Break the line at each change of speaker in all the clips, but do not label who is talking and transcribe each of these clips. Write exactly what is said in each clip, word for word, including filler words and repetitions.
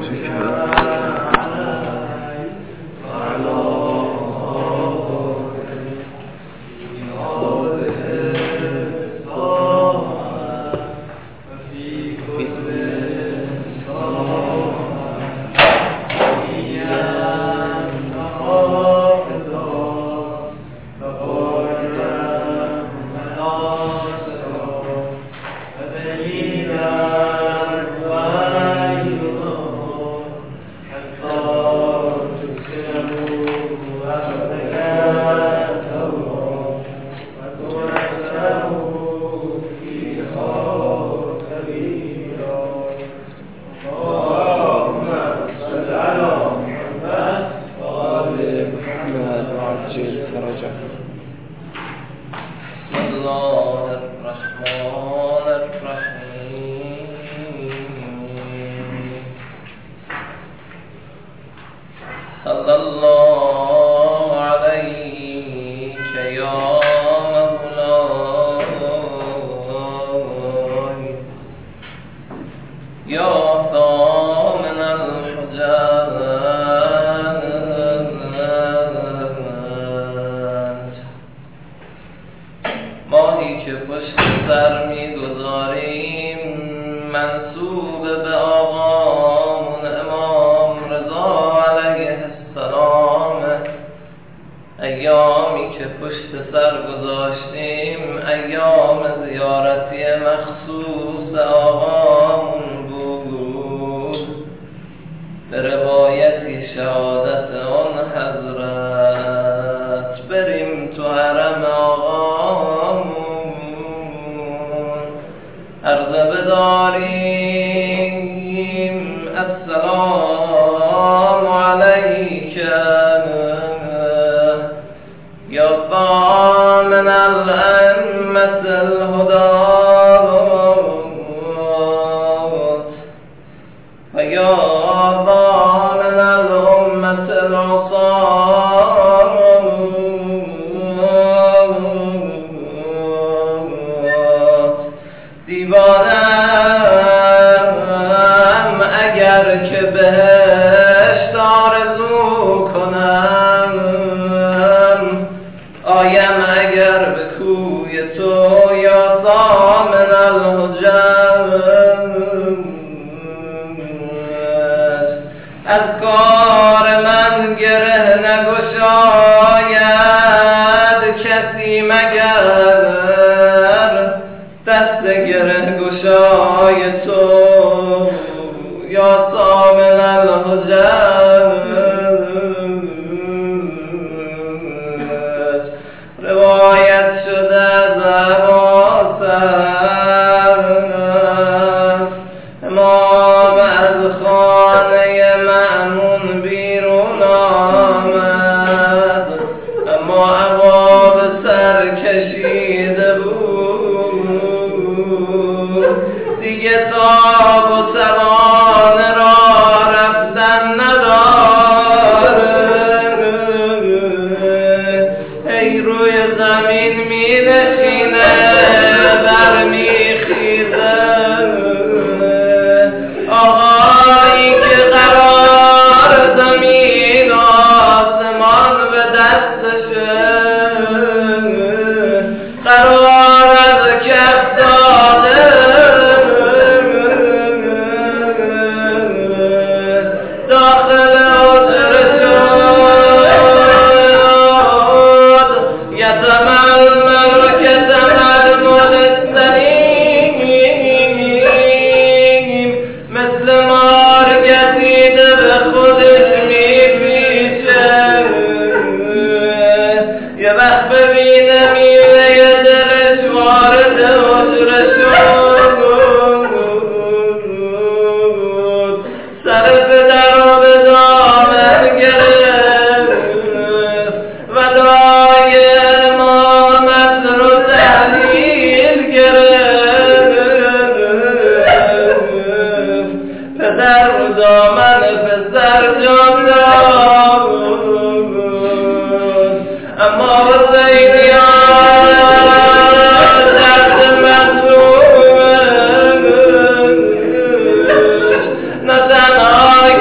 نه تنها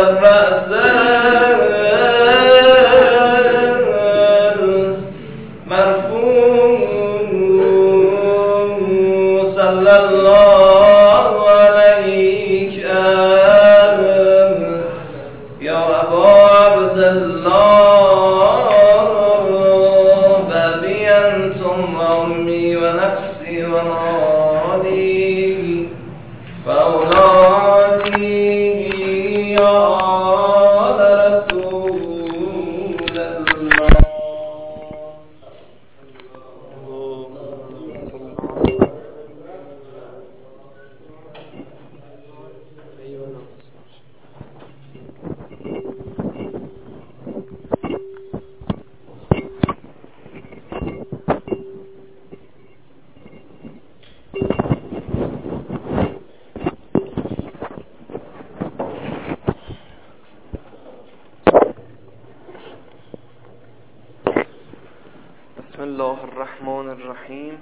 الرأس المرفوع صلى الله عليك يا أبا عبد الله بابيا ثم أمي ونفسي ونادي فأولادي يا آل رسول الله. بسم الله الرحمن الرحیم.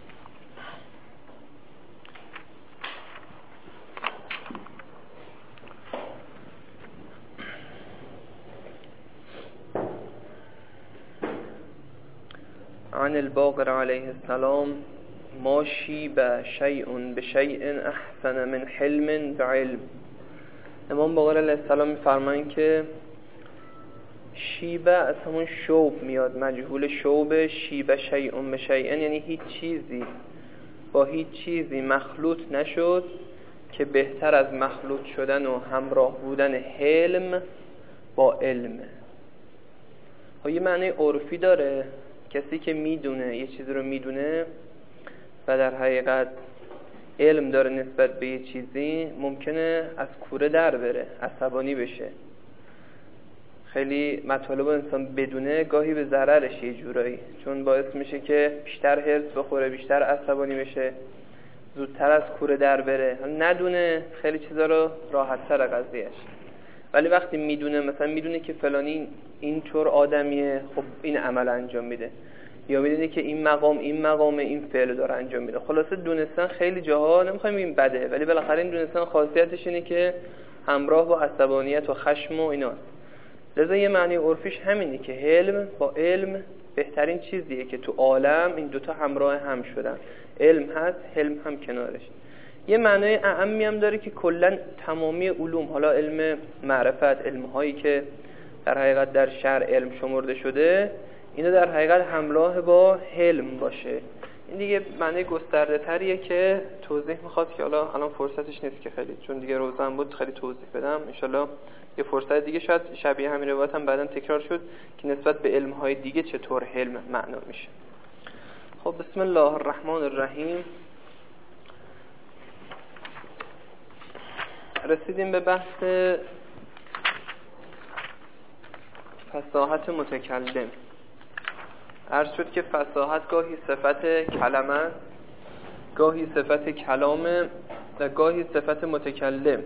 عن الباقر علیه السلام ما شیب شیء بشیء احسن من حلم بعلم. امام باقر علیه السلام میفرمایند که شیبه از همون شوب میاد، مجهول شوب. شیبه شیء بشیء یعنی هیچ چیزی با هیچ چیزی مخلوط نشد که بهتر از مخلوط شدن و همراه بودن حلم با علم. ها یه معنی عرفی داره. کسی که میدونه یه چیزی رو میدونه و در حقیقت علم داره نسبت به یه چیزی، ممکنه از کوره در بره، عصبانی بشه. خیلی مطالب انسان بدونه گاهی به ضررش یه جورایی، چون باعث میشه که بیشتر هرس بخوره، بیشتر عصبانی بشه، زودتر از کوره در بره. ندونه خیلی چیزا رو راحت تر قضیهش. ولی وقتی میدونه، مثلا میدونه که فلانی اینطور آدمیه، خب این عمل انجام میده، یا میدونه که این مقام این مقام این فعل داره انجام میده. خلاصه دونستن خیلی جاها، نمیخوایم این بده، ولی بالاخره این دونستن خاصیتش اینه که همراه با عصبانیت و خشم و ایناست. لذا یه معنی عرفیش همینه که حلم با علم بهترین چیزیه که تو عالم این دوتا همراه هم شدن. علم هست، حلم هم کنارش. یه معنی اعمی هم داره که کلا تمامی علوم، حالا علم معرفت، علم‌هایی که در حقیقت در شرع علم شمرده شده، اینا در حقیقت همراه با حلم باشه. این دیگه معنی گسترده تریه که توضیح میخواد که حالا الان فرصتش نیست که خیلی، چون دیگه روزم بود خیلی توضیح بدم. انشالله یه فرصت دیگه شاید شبیه همین روایت هم بعداً تکرار شد که نسبت به علم‌های دیگه چطور حلم معنا میشه. خب بسم الله الرحمن الرحیم. رسیدیم به بحث فصاحت متکلم. عرض شد که فصاحت گاهی صفت کلمه، گاهی صفت کلامه و گاهی صفت متکلم.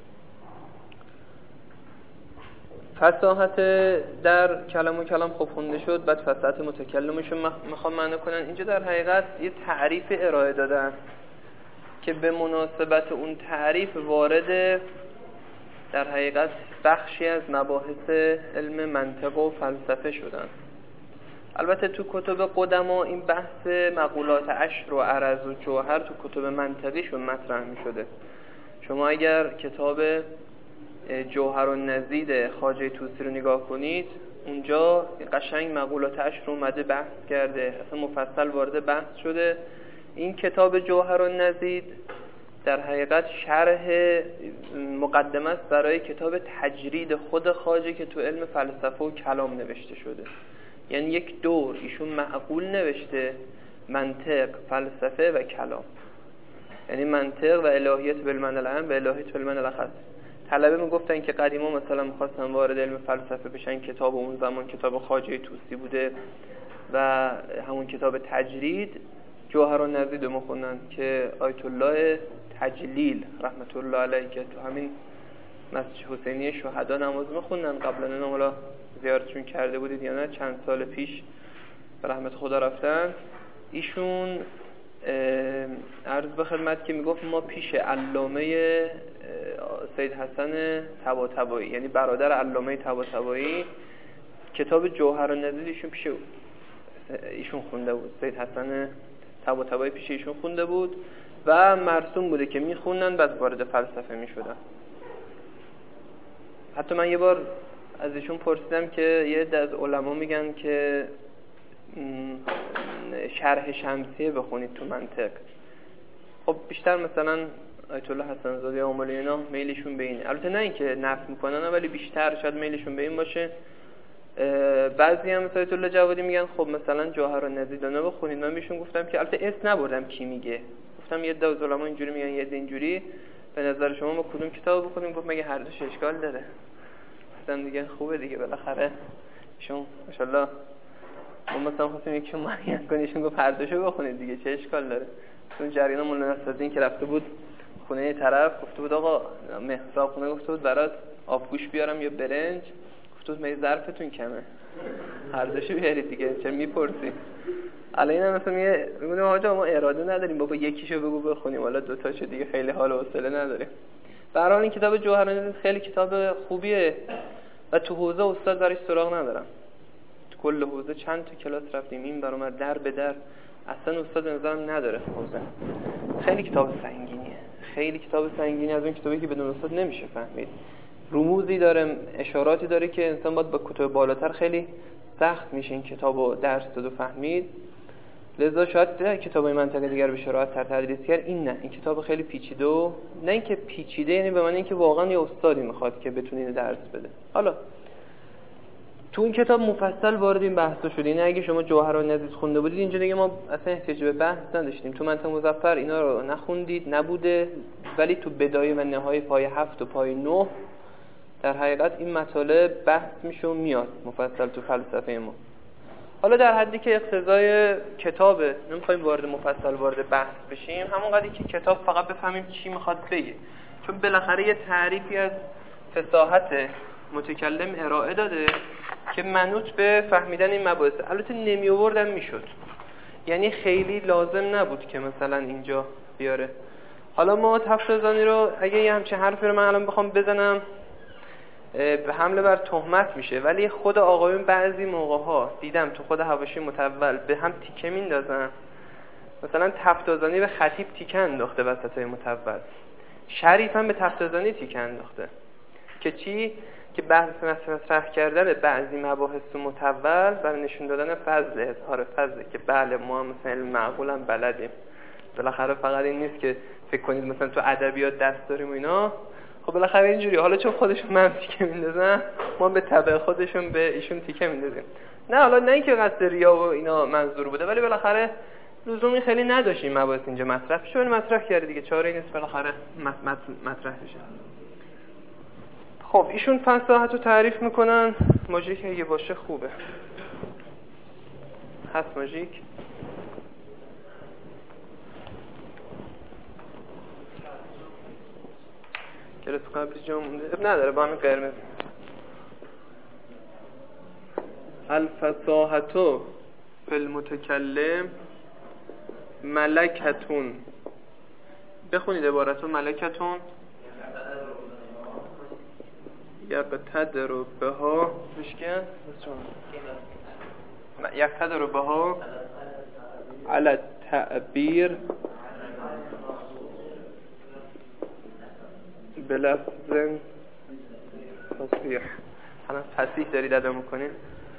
فصاحت در کلام و کلام خب خونده شد، بعد فصاحت متکلمشون میخوام معنی کنن. اینجا در حقیقت یه تعریف ارائه دادن که به مناسبت اون تعریف وارد در حقیقت بخشی از مباحث علم منطق و فلسفه شدن. البته تو کتب قدما این بحث مقولات عشر و عرض و جوهر تو کتب منطقیشون مطرح می شده. شما اگر کتاب جوهر و نزید خواجه طوسی رو نگاه کنید، اونجا قشنگ مقولات عشر اومده بحث کرده، اصلا مفصل وارد بحث شده. این کتاب جوهر و نزید در حقیقت شرح مقدمه است برای کتاب تجرید خود خواجه که تو علم فلسفه و کلام نوشته شده. یعنی یک دور ایشون معقول نوشته، منطق، فلسفه و کلام. یعنی منطق و الهیات بالمعنی العام و الهیات بالمعنی الاخص. طلبه میگفتن که قدیما مثلا می‌خواستن وارد علم فلسفه بشن، کتاب اون زمان کتاب خواجه طوسی بوده و همون کتاب تجرید جوهر و نزید رو می‌خوندن که آیت الله تجلیل رحمت الله علیه که تو همین مسجد حسینی شهدا نماز می‌خوندن. قبلا اینا حالا زیارتشون کرده بودید یا نه، چند سال پیش رحمت خدا رفتن. ایشون عرض به خدمت که میگفت ما پیش علامه سید حسن طباطبایی، یعنی برادر علامه طباطبایی، کتاب جوهر النظیر ایشون پیش ایشون خونده بود. سید حسن طباطبایی پیش ایشون خونده بود و مرسوم بوده که میخوندن بعد وارد فلسفه میشدن. حتی من یه بار از ایشون پرسیدم که یه عده از علما میگن که شرح شمسیه بخونید تو منطق. خب بیشتر مثلا آیت الله حسن زاده یا امالی اینا میلشون به اینه، البته نه اینکه نفی میکنن ولی بیشتر شاید میلشون به این باشه. بعضی هم مثلا آیت الله جوادی میگن خب مثلا جوهر النظیر دانه بخونید. من بهشون گفتم که البته اسم نبردم کی میگه، گفتم یه عده از علما اینجوری میگن یه عده اینجوری، به نظر شما ما کدوم کتاب بخونیم؟ گفت مگه هر دوش اشکال داره؟ گفتم دیگه خوبه دیگه، بالاخره ایشون ماشاءالله ما مثلا خواستیم یکیشون معین کنیم، ایشون گفت هر دوشو بخونید دیگه چه اشکال داره. اون جریان مولانا نصرالدین که رفته بود خونه طرف، گفته بود آقا مهراب خونه، گفته بود برات آبگوش بیارم یا برنج؟ گفته بود می ظرفتون کمه، هر دوشو بیارید دیگه چه میپرسی؟ الان اینا مثلا میگه میگم آقا ما اراده نداریم بابا یکیشو بگو بخونیم، والا دو تاشو دیگه خیلی حال و حوصله نداریم. به هر حال این کتاب جوهر النظیر خیلی کتاب خوبیه و تو حوزه استاد برای سراغ ندارم. تو کل حوزه چند تا کلاس رفتیم این برام در به در، اصلا استاد به نظرم نداره حوزه. خیلی کتاب سنگینیه، خیلی کتاب سنگینی، از اون کتابی که بدون استاد نمیشه فهمید. رموزی داره، اشاراتی داره که انسان باید با کتاب بالاتر خیلی سخت میشه این کتابو درس داد و فهمید. لذا شاید در کتابای منطقه دیگر به شراحت تر تدریس کرد. این نه، این کتاب خیلی پیچیده و نه اینکه پیچیده یعنی به معنی اینکه واقعا یه استادی میخواد که بتونه اینو درس بده. حالا تو این کتاب مفصل وارد این بحثا شد. یعنی اگه شما جوهر النظیر خونده بودید اینجا دیگه ما اصلا احتیاج به بحث نداشتیم. تو منطق مظفر اینا رو نخوندید نبوده، ولی تو بدایه و نهایه پای هفت و پای نه در حقیقت این مطالب بحث میشه و میاد مفصل تو فلسفه ما. حالا در حدی که اقتضای کتابه، نمیخوایم وارد مفصل وارد بحث بشیم، همون قدری که کتاب فقط بفهمیم چی میخواد بگه، چون بالاخره یه تعریفی از فصاحت متکلم ارائه داده که منوط به فهمیدن این مباحث. البته نمی آوردن میشد، یعنی خیلی لازم نبود که مثلا اینجا بیاره. حالا ما تفسیرزانی رو اگه یه همچین حرفی رو من الان بخوام بزنم به حمله بر تهمت میشه، ولی خود آقایون بعضی موقع‌ها دیدم تو خود حواشی متول به هم تیکه میندازن. مثلا تفسیرزانی به خطیب تیکه انداخته وسطای متول، شریف هم به تفسیرزانی تیکه انداخته که چی؟ که بحث مطرح کردن بعضی مباحث تو متول برای نشون دادن فضل، اظهار فضل که بله ما هم مثلا معقول هم بلدیم. بالاخره فقط این نیست که فکر کنید مثلا تو ادبیات دست داریم و اینا. خب بالاخره اینجوری، حالا چون خودشون من تیکه میندازن ما به تبع خودشون به ایشون تیکه میندازیم. نه حالا نه اینکه قصد ریا و اینا منظور بوده، ولی بالاخره لزومی خیلی نداشتیم مباحث اینجا مطرح بشه. مطرح کرده دیگه، چاره نیست بالاخره مطرح بشه. خب ایشون فصاحت رو تعریف میکنن. ماژیک اگه باشه خوبه. هست ماژیک؟ کلاس قبلی جا مونده اب نداره با همین قرمز. الفصاحتو فی المتکلم ملکتون. بخونید عبارتو. ملکتون یقتدر بها مشکن یقتدر بها علی التعبیر بلفظ فصیح. حالا فصیح دارید ادا میکنید.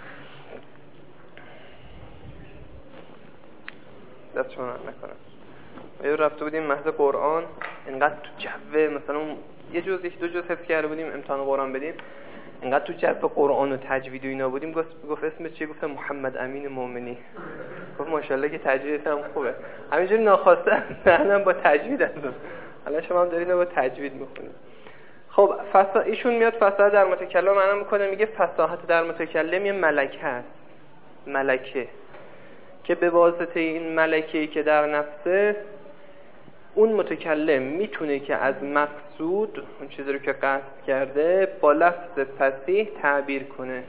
دست شما نکنم. ما رفته بودیم مهد قرآن، اینقدر تو جوه مثلا یه جز یک دو جز حفظ کرده بودیم امتحان قرآن بدیم، اینقدر تو جوه قرآن و تجوید و اینا بودیم. گفت اسمت چیه؟ گفتم محمد امین مومنی. گفت ماشاءالله که تجویدت هم خوبه. همینجوری ناخواسته منم با تجوید هستم. حالا شما هم دارید با تجوید میخونید. خب فصاحت ایشون میاد فصاحت در متکلم معنا میکنه، میگه فصاحت در متکلم یه ملکه است، ملکه که به واسطه این ملکه‌ای که در نفسه اون متکلم میتونه که از مقصود اون چیزی رو که قصد کرده با لفظ فصیح تعبیر کنه.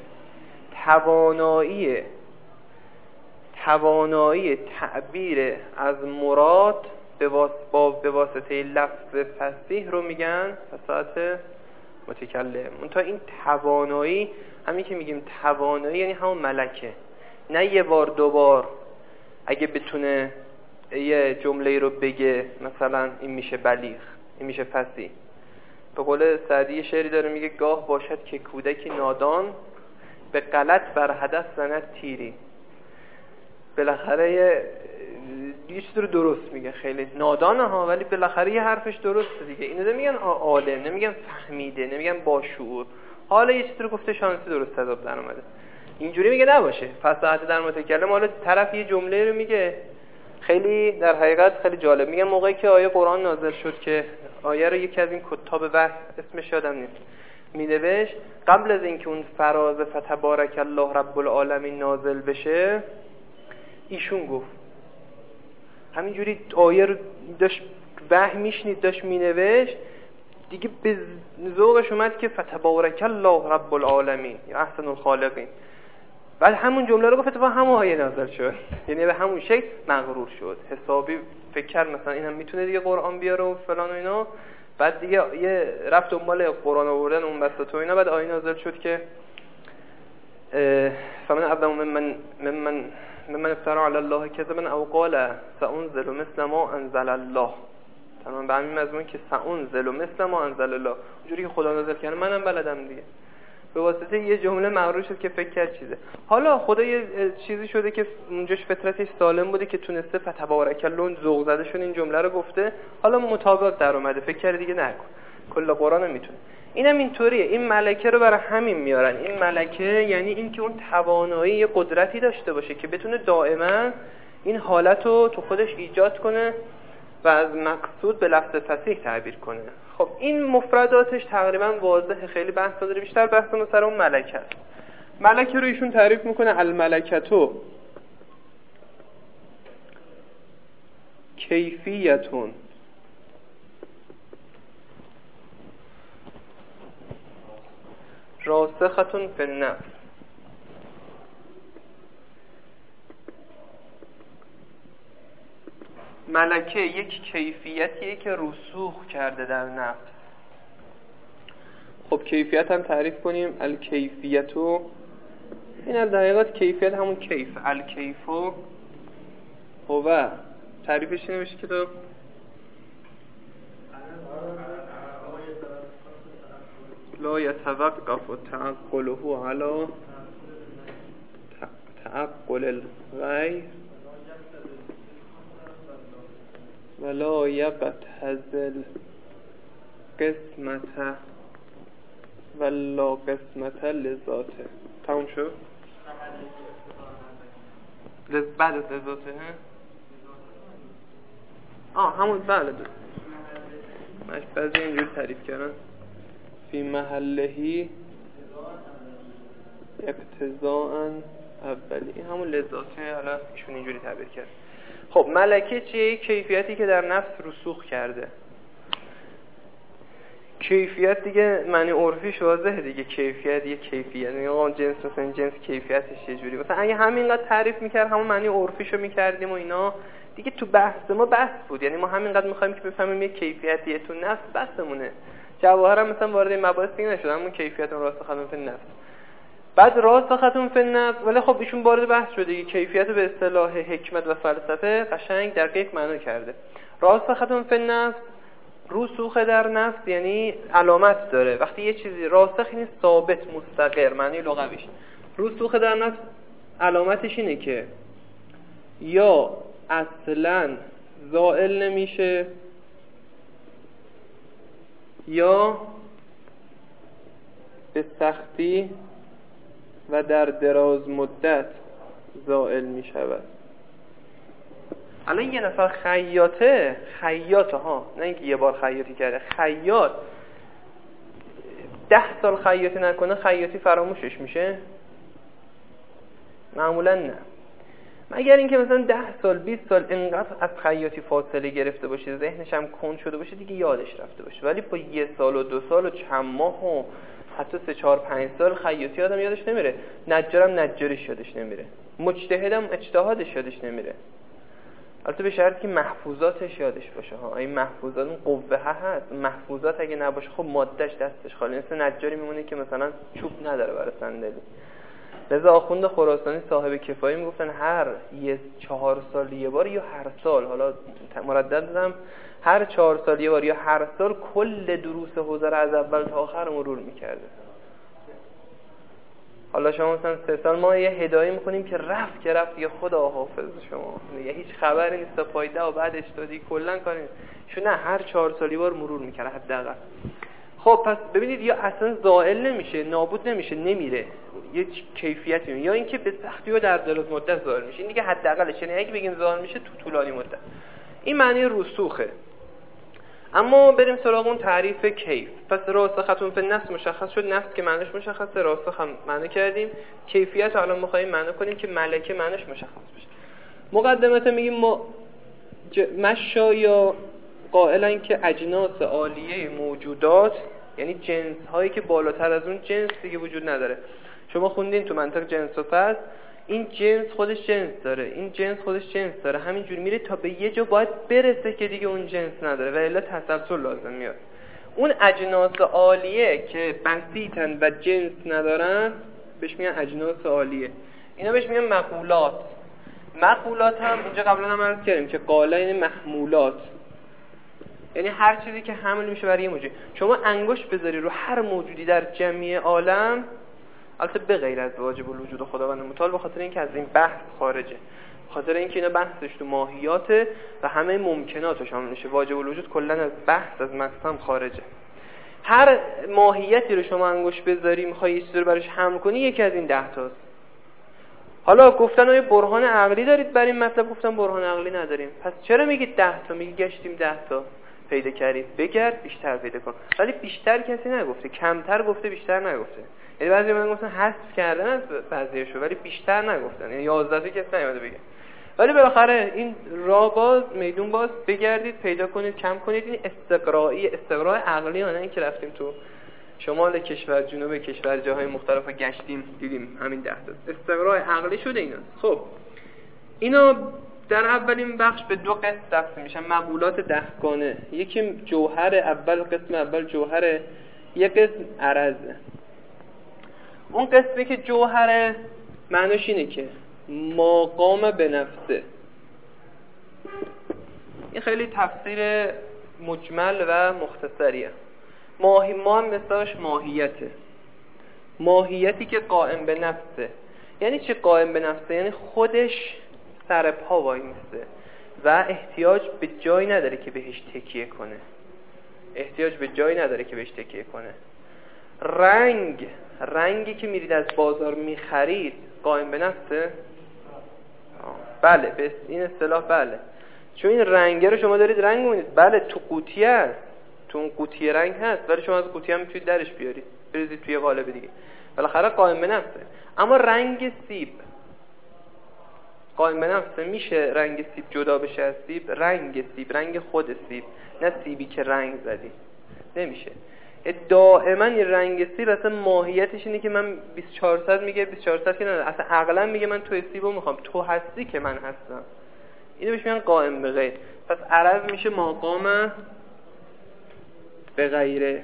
توانایی توانایی تعبیر از مراد به واسطه به واسطه لفظ فصیح رو میگن فصاحت متکلم. اون تا این توانایی، همین که میگیم توانایی یعنی همون ملکه، نه یه بار دو بار اگه بتونه یه جمله رو بگه مثلا این میشه بلیغ، این میشه فصیح. به قول سعدی شعری داره میگه گاه باشد که کودکی نادان به غلط بر هدف زند تیری. بالاخره یه یه چیز رو درست میگه، خیلی نادانه ها ولی بالاخره یه حرفش درسته دیگه. اینو نمیگن عالم، نمیگن فهمیده، نمیگن با شعور، حالا یه چیز رو گفته شانسی درست حساب در اومده. اینجوری میگه نباشه. فصاحت در متکلم حالا طرف یه جمله رو میگه خیلی در حقیقت خیلی جالب. میگن موقعی که آیه قرآن نازل شد که آیه رو یکی از این کتاب وحی اسمش یادم نیست مینوشت، قبل از اینکه اون فراز فتبارک الله رب العالمین نازل بشه ایشون گفت همینجوری آیه رو داشت وحی میشنید داشت مینوشت دیگه به ذوقش اومد که فتبارک الله رب العالمین یا احسن الخالقین، بعد همون جمله رو گفت و همون آیه نازل شد. یعنی به همون شکل مغرور شد، حسابی فکر کرد مثلا اینم میتونه دیگه قرآن بیاره و فلان و اینا، بعد دیگه یه رفت دنبال قرآن آوردن اون بساط و اینا، بعد آیه نازل شد که فمن اظلم ممن ممن ممن افترى علی الله کذبا او قال سأنزل مثل ما انزل الله. تمام به همین مضمون که سأنزل مثل ما انزل الله، اونجوری که خدا نازل کرده منم بلدم دیگه. به واسطه یه جمله مغرور شد که فکر کرد چیزه. حالا خدا یه چیزی شده که اونجاش فطرتش سالم بوده که تونسته فتبارک الله ذوق زده شون این جمله رو گفته، حالا مطابق در اومده، فکر کرد دیگه نکن، کل قرآن میتونه. اینم اینطوریه. این ملکه رو برای همین میارن. این ملکه یعنی این که اون توانایی یه قدرتی داشته باشه که بتونه دائما این حالت رو تو خودش ایجاد کنه و از مقصود به لفظ فصیح تعبیر کنه. خب این مفرداتش تقریبا واضحه، خیلی بحث داره، بیشتر بحث ما سر اون ملکه است. ملکه رو ایشون تعریف میکنه الملکتو کیفیتون راسختون فی النفس. ملکه یک کیفیتیه که رسوخ کرده در نفس. خب کیفیت هم تعریف کنیم. الکیفیتو، این در حقیقت کیفیت همون کیف، الکیفو هو تعریفش نمیشه که تو لا یتوقف تعقله علی تعقل الغیر ولا یقتضی قسمت ولا قسمت لذاته. تموم شد؟ لز... بعد از لذاته آه همون بله دو مش بعضی اینجور تعریف کردن فی محلهی اقتضاء اولی، همون لذاته. حالا ایشون اینجوری تعبیر کرد. خب ملکه چیه؟ کیفیتی که در نفس رسوخ کرده. کیفیت دیگه معنی عرفیش واضحه دیگه. کیفیت یه کیفیت، یعنی آقا جنس مثلا جنس کیفیتش یه جوری، مثلا اگه همینقدر تعریف میکرد همون معنی عرفیشو میکردیم و اینا دیگه تو بحث ما بحث بود. یعنی ما همینقدر میخوایم که بفهمیم یه کیفیتیه تو نفس بحثمونه. جواهر هم مثلا وارد این مباحث دیگه نشد، همون کیفیت اون راسختون فی النفس. بعد راسختون فی النفس ولی خب ایشون وارد بحث شده دیگه. کیفیت به اصطلاح حکمت و فلسفه قشنگ دقیق معنا کرده. راسختون فی النفس رسوخ در نفس یعنی علامت داره. وقتی یه چیزی راسخ نیست ثابت مستقر، معنی لغویش. رسوخ در نفس علامتش اینه که یا اصلا زائل نمیشه یا به سختی و در دراز مدت زائل می شود. الان یه نفر خیاطه خیاطه ها نه اینکه یه بار خیاطی کرده، خیاط ده سال خیاطی نکنه خیاطی فراموشش میشه؟ معمولا نه، مگر اینکه مثلا ده سال بیست سال انقدر از خیاطی فاصله گرفته باشه، ذهنش هم کند شده باشه دیگه یادش رفته باشه. ولی با یه سال و دو سال و چند ماه و حتی سه چهار پنج سال خیاطی آدم یادش نمیره. نجارم نجاریش یادش نمیره، مجتهدم اجتهادش یادش نمیره. البته به شرطی که محفوظاتش یادش باشه ها. این محفوظات اون قوه هست، محفوظات اگه نباشه خب مادهش دستش خالی، مثل نجاری میمونه که مثلا چوب نداره برای صندلی. لذا آخوند خراسانی صاحب کفایی میگفتن هر یه چهار سال یه بار یا هر سال، حالا مردد دادم، هر چهار سال یه بار یا هر سال کل دروس حوزه از اول تا آخر مرور میکرده. حالا شما مثلا سه سال ما یه هدایه میکنیم که رفت که رفت یه خدا حافظ شما، یه هیچ خبری نیست پایده و بعدش دادی کلا کاری نیست. شو نه هر چهار سالی بار مرور میکرده حداقل. خب پس ببینید یا اصلا زائل نمیشه، نابود نمیشه، نمیره، یه کیفیتی میشه، یا اینکه به سختی و در دراز مدت زائل میشه. این دیگه حداقلش، یعنی اگه بگیم زائل میشه تو طولانی مدت. این معنی رسوخه. اما بریم سراغ اون تعریف کیف. پس راسختون فی النفس مشخص شد، نفس که معنیش مشخصه، راسخ هم معنی کردیم. کیفیت الان می‌خوایم معنی کنیم که ملکه معنیش مشخص بشه. مقدمت میگیم ما ج... مشا یا قائلن که اجناس عالیه موجودات، یعنی جنس هایی که بالاتر از اون جنس دیگه وجود نداره. شما خوندین تو منطق جنس و فصل، این جنس خودش جنس داره، این جنس خودش جنس داره، همینجوری میره تا به یه جا باید برسه که دیگه اون جنس نداره و الا تسلسل لازم میاد. اون اجناس عالیه که بسیطن و جنس ندارن بهش میگن اجناس عالیه. اینا بهش میگن مقولات. مقولات هم اینجا قبلا هم عرض کردیم که قاله یعنی محمولات، یعنی هر چیزی که حمل میشه برای یه موجود. شما انگشت بذاری رو هر موجودی در جمعی عالم، البته به غیر از واجب الوجود خداوند متعال، به خاطر اینکه از این بحث خارجه، به خاطر اینکه اینا بحثش تو ماهیاته و همه ممکنات شامل میشه، واجب الوجود کلا از بحث از مقسم خارجه. هر ماهیتی رو شما انگشت بذاری میخوای یه چیزی رو براش حمل کنی، یکی از این ده تاست. حالا گفتن آیا برهان عقلی دارید برای این مطلب؟ گفتم برهان عقلی نداریم. پس چرا میگید ده تا؟ میگی گشتیم ده تا پیدا کردید، بگرد بیشتر پیدا کن. ولی بیشتر کسی نگفته، کمتر گفته، بیشتر نگفته. یعنی بعضی من گفتن حذف کردن از بعضیشو ولی بیشتر نگفتن، یعنی یازده تا کسی نمیاد بگه. ولی بالاخره این راه باز، میدون باز، بگردید پیدا کنید، کم کنید. این استقرایی، استقراء عقلی نه اینکه رفتیم تو شمال کشور، جنوب کشور، جاهای مختلف گشتیم دیدیم همین ده تا. استقراء عقلی شده اینا. خب اینا در اولین بخش به دو قسم تقسیم میشن، مقولات دهگانه. یکی جوهر اول، قسم اول جوهره، یک قسم عرضه. اون قسمی که جوهره معنیش اینه که ما قام به نفسه. این خیلی تفسیر مجمل و مختصریه. ماهی ما هم مثلاش ماهیته، ماهیتی که قائم به نفسه. یعنی چی قائم به نفسه؟ یعنی خودش سر پا وای میسته و احتیاج به جایی نداره که بهش تکیه کنه، احتیاج به جایی نداره که بهش تکیه کنه. رنگ، رنگی که میرید از بازار میخرید قائم به نفسه؟ بله، به این اصطلاح بله. چون این رنگه رو شما دارید رنگ می‌بینید، بله تو قوطی هست، تو اون قوطی رنگ هست، ولی شما از قوطی هم میتونید درش بیارید بریزید توی قالب دیگه، بالاخره قائم به نفسه. اما رنگ سیب قائم به نفسه؟ میشه رنگ سیب جدا بشه از سیب؟ رنگ سیب، رنگ خود سیب، نه سیبی که رنگ زدی، نمیشه. دائما این رنگ سیب اصلا ماهیتش اینه که من بیست و چهار صد میگه، بیست و چهار صد که نه، اصلا عقلا میگه من توی سیبو میخوام، تو هستی که من هستم. اینو بهش میگن قائم به غیر. پس عرض میشه مقام به غیره.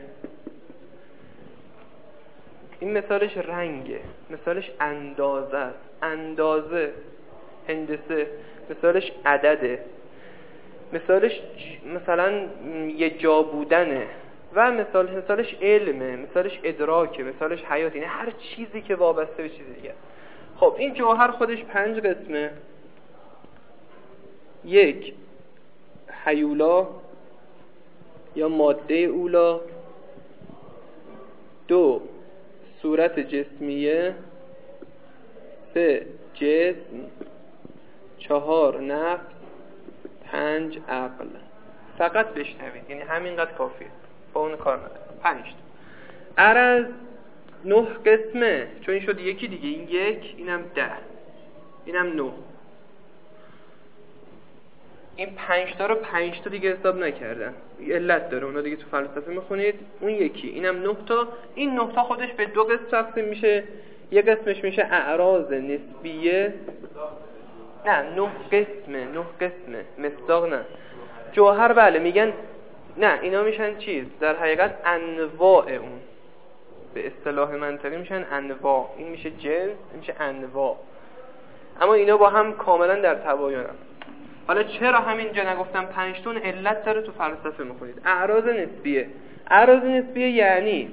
این مثالش رنگه، مثالش اندازه است، اندازه هندسه، مثالش عدده، مثالش مثلا یه جا بودنه، و مثال مثالش علمه، مثالش ادراکه، مثالش حیات، یعنی هر چیزی که وابسته به چیزی دیگه. خب این جوهر خودش پنج قسمه. یک، هیولا یا ماده اولا. دو، صورت جسمیه. سه، جسم. چهار، نفس. پنج، عقل. فقط بشنوید، یعنی همینقدر کافیه، با اون کار نداره. پنج تا. عرض نه قسمه، چون این شد یکی دیگه، این یک، اینم ده، اینم نه. این پنج تا رو پنج تا دیگه حساب نکردن، علت داره، اونا دیگه تو فلسفه میخونید. اون یکی، اینم نه تا. این نه تا خودش به دو قسم تقسیم میشه. یک قسمش میشه اعراض نسبیه. نه نه قسمه نه قسمه مصداق نه. جوهر بله میگن نه اینا میشن چیز در حقیقت انواع اون، به اصطلاح منطقی میشن انواع. این میشه جنس، این میشه انواع، اما اینا با هم کاملا در تباینن. حالا چرا همینجا نگفتم پنج تون؟ علت داره، تو فلسفه میخونید. اعراض نسبیه. اعراض نسبیه یعنی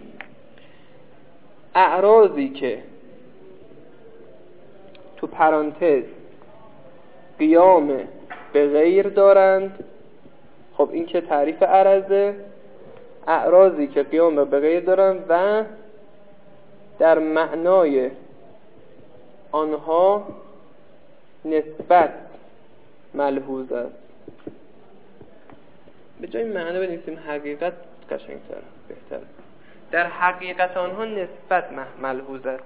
اعراضی که تو پرانتز قیام به غیر دارند. خب این که تعریف عرضه، اعراضی که قیام به غیر دارند و در معنای آنها نسبت ملحوظ است. به جای معنی بنویسیم حقیقت، قشنگ‌تر، بهتر. در حقیقت آنها نسبت ملحوظ است.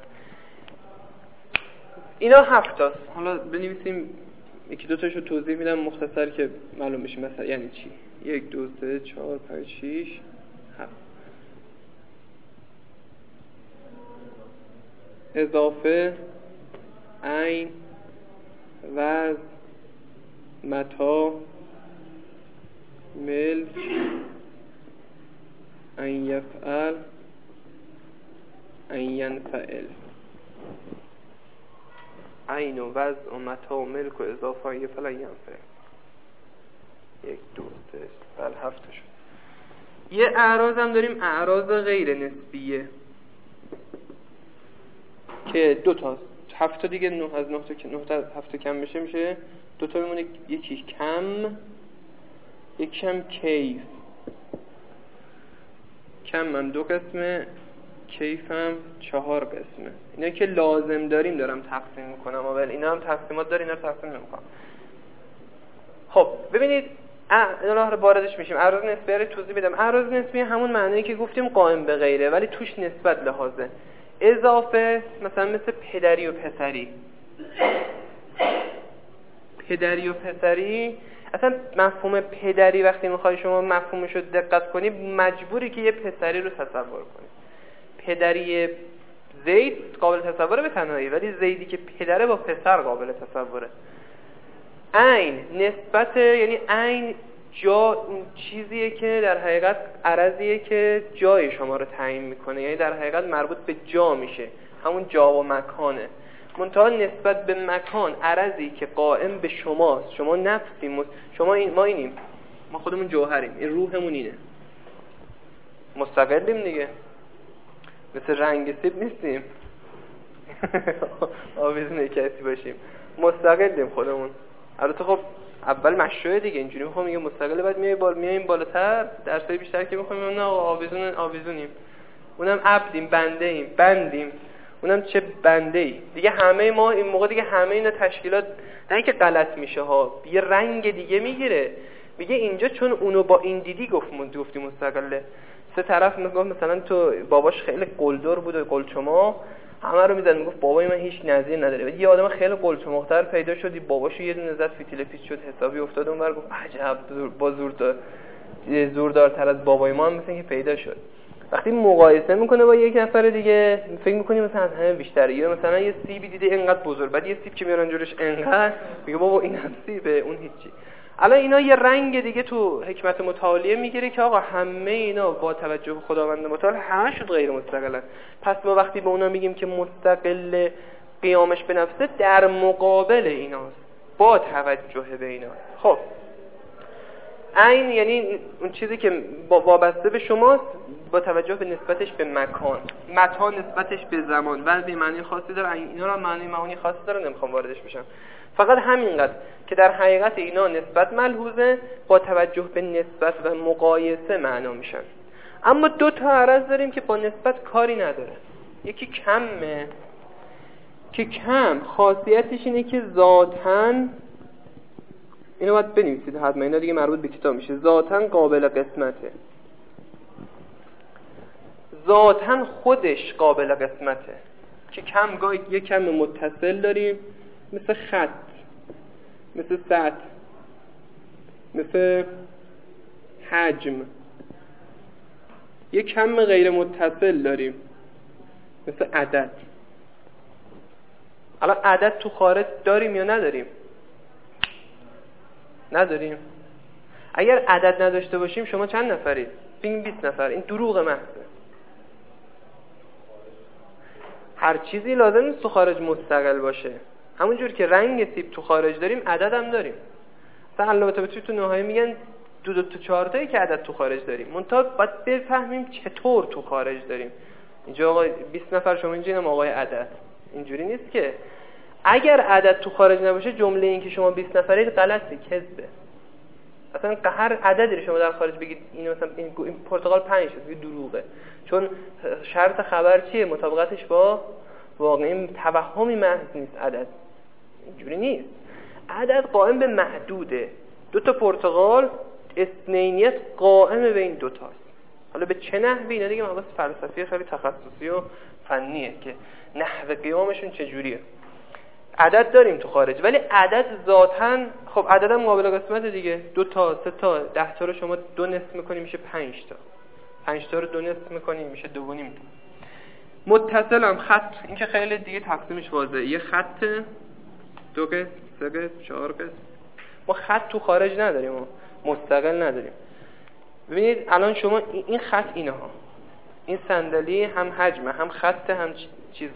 اینا هفت است. حالا بنویسیم یکی دو تاشو توضیح میدم مختصر که معلوم بشه مثلا یعنی چی. یک دو سه چهار پنج شش هفت. اضافه، عین، وزن، متا، ملک، ان یفعل، ان ینفعل. عین و وزن و متا و ملک و اضافه ان یفعل ان ینفعل. یک دو سه بل هفت شد. یه اعراض هم داریم، اعراض غیر نسبیه که دو تاست. هفت تا دیگه، نه از نه تا که نه تا هفت تا کم بشه میشه دو تا میمونه. یکی کم، یکی هم کیف. کم هم دو قسمه، کیف هم چهار قسمه. اینا که لازم داریم دارم تقسیم میکنم، اول اینا هم تقسیمات داره، اینا رو تقسیم نمیکنم. خب ببینید الان رو واردش میشیم. اعراض نسبیه رو توضیح بدم. اعراض نسبیه همون معنی که گفتیم قائم به غیره، ولی توش نسبت لحاظه. اضافه مثلا مثل پدری و پسری. پدری و پسری اصلا مفهوم پدری وقتی میخوای شما مفهومش رو دقت کنی مجبوری که یه پسری رو تصور کنی. پدری زید قابل تصوره به تنهایی، ولی زیدی که پدره با پسر قابل تصوره. عین نسبت، یعنی عین جا اون چیزیه که در حقیقت عرضیه که جای شما رو تعیین میکنه، یعنی در حقیقت مربوط به جا میشه، همون جا و مکانه. منتها نسبت به مکان عرضی که قائم به شماست. شما نفسیم، شما این، ما اینیم، ما خودمون جوهریم، این روحمون اینه، مستقلیم دیگه، مثل رنگ سیب نیستیم آویزون کسی باشیم، مستقلیم خودمون. البته خب اول مشروعه دیگه، اینجوری میخوام میگه مستقله، بعد میای بال میایم بالاتر درسای بیشتر که میخوام نه آویزون آویزونیم، اونم عبدیم، بنده ایم، بندیم، اونم چه بنده ای دیگه. همه ما این موقع دیگه همه اینا تشکیلات نه اینکه غلط میشه ها، یه رنگ دیگه میگیره. میگه اینجا چون اونو با این دیدی گفت گفتی مستقله. سه طرف میگفت مثلا تو باباش خیلی قلدر بود و قلچما، همه رو میزد، میگفت بابای من هیچ نظیر نداره. یه آدم خیلی قلچماختر پیدا شد، باباشو یه دونه زد فیتیل پیچ شد، حسابی افتاد اونور، گفت عجب با زوردار زوردارتر از بابای ما هم مثلا که پیدا شد. وقتی مقایسه میکنه با یک نفر دیگه فکر میکنی مثلا از همه بیشتره. یا مثلا یه سیبی دیده اینقدر بزرگ، بعد یه سیب که میارن جورش اینقدر، میگه بابا این هم سیبه اون هیچی. الان اینا یه رنگ دیگه تو حکمت متعالیه میگیره که آقا همه اینا با توجه به خداوند متعال همه شد غیر مستقلن. پس ما وقتی به اونا میگیم که مستقل قیامش به نفسه، در مقابل ایناست، با توجه به اینا. خب عین یعنی اون چیزی که وابسته به شماست با توجه به نسبتش به مکان. متا نسبتش به زمان و به معنی خاصی داره. اینا را معنی معانی خاصی داره، نمیخوام واردش بشم. فقط همینقدر که در حقیقت اینا نسبت ملحوظه، با توجه به نسبت و مقایسه معنا میشن. اما دو تا عرض داریم که با نسبت کاری نداره. یکی کمه که کم خاصیتش اینه که ذاتاً، اینو باید بنویسید حتما، اینا دیگه مربوط به کتاب میشه، ذاتاً قابل قسمته. ذاتاً خودش قابل قسمته. که کم گاهی یه کم متصل داریم مثل خط، مثل سطح، مثل حجم. یه کم غیر متصل داریم مثل عدد. الان عدد تو خارج داریم یا نداریم؟ نداریم؟ اگر عدد نداشته باشیم شما چند نفرید؟ بگیم بیست نفر. این دروغ محضه. هر چیزی لازم نیست تو خارج مستقل باشه. همونجور که رنگ سیب تو خارج داریم عدد هم داریم. مثلا علامت طباطبایی تو نهایی میگن دو دو تا چهار تایی که عدد تو خارج داریم. منتها باید بفهمیم چطور تو خارج داریم. اینجا آقا بیست نفر، شما اینجا اینم آقای عدد. اینجوری نیست که اگر عدد تو خارج نباشه جمله این که شما بیست نفرید غلطه، کذبه. اصلا هر عددی رو شما در خارج بگید این مثلا این, این پرتقال پنج شد، دروغه. چون شرط خبر چیه؟ مطابقتش با واقعی، توهمی محض نیست عدد. اینجوری نیست. عدد قائم به محدوده. دو تا پرتقال اثنینیت قائم به این دو تاست. حالا به چه نحوی؟ اینا دیگه مباحث فلسفی خیلی تخصصی و فنیه که نحو قیامشون چجوریه. عدد داریم تو خارج، ولی عدد ذاتاً خب عدد هم قابل قسمت دیگه. دو تا، سه تا، ده تا رو شما دو نصف میکنی میشه پنج تا. پنج تا رو دو نصف میکنی میشه دو و نیم تا. متصل هم خط، این که خیلی دیگه تقسیمش واضحه. یه خط، دو قسم، سه قسم، چهار قسم. ما خط تو خارج نداریم، ما مستقل نداریم. ببینید الان شما این خط اینها، این صندلی هم حجمه، هم خط، هم چیزه،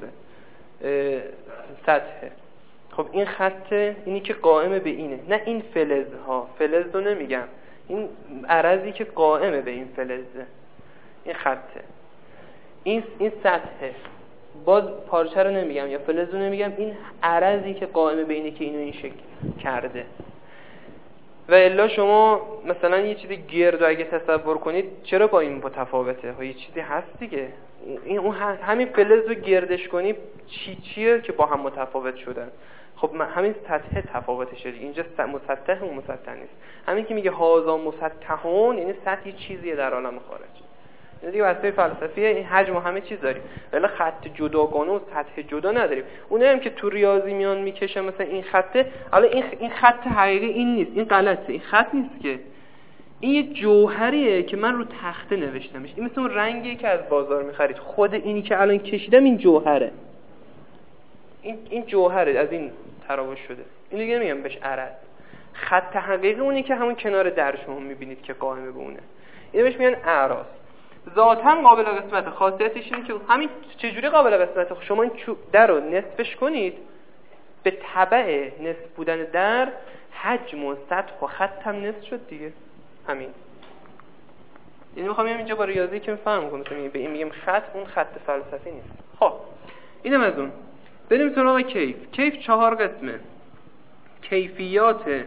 سطحه. خب این خط اینی که قائم به اینه، نه این فلزها. فلز رو نمیگم، این عرضی که قائم به این فلزه، این خطه. این این سطحه، باز پارچه رو نمیگم یا فلز رو نمیگم، این عرضی که قائم به اینه که اینو این شکل کرده. و الا شما مثلا یه چیزی گرد اگه تصور کنید، چرا با این متفاوته؟ ها یه چیزی هست دیگه. این اون همین فلز رو گردش کنی چی چیه که با هم متفاوت شدن؟ خب همین سطح تفاوتشه. اینجا مسطح و مسطح نیست. همین که میگه هازا مسطحون یعنی سطح چیزیه در عالم خارج. این دیگه واسه فلسفیه. این حجم و همه چیز داریم، ولی خط جداگانه و سطح جدا نداریم. اونایی هم که تو ریاضی میان میکشه مثلا این خطه، حالا این این خط حقیقی این نیست، این غلطه، این خط نیست که، این یه جوهریه که من رو تخته نوشتمش. این مثل اون رنگیه که از بازار میخرید. خود اینی که الان کشیدم این جوهره، این این جوهره از این تراوش شده. اینو دیگه نمیگم بهش عرض. خط حقیقی اونی که همون کنار در شما میبینید که قائم به اونه، اینو بهش میگن اعراض. ذاتاً قابل قسمت. خاصیتش اینه که همین چجوری قابل قسمت؟ شما این در رو نصفش کنید، به تبع نصف بودن در حجم و سطح و خط هم نصف شد دیگه. همین. یعنی میخوام اینجا با ریاضی که فهم کنم، مثلا به این میگم خط، اون خط فلسفی نیست. خب اینم از اون. بریم سراغ کیف. کیف چهار قسمه. کیفیات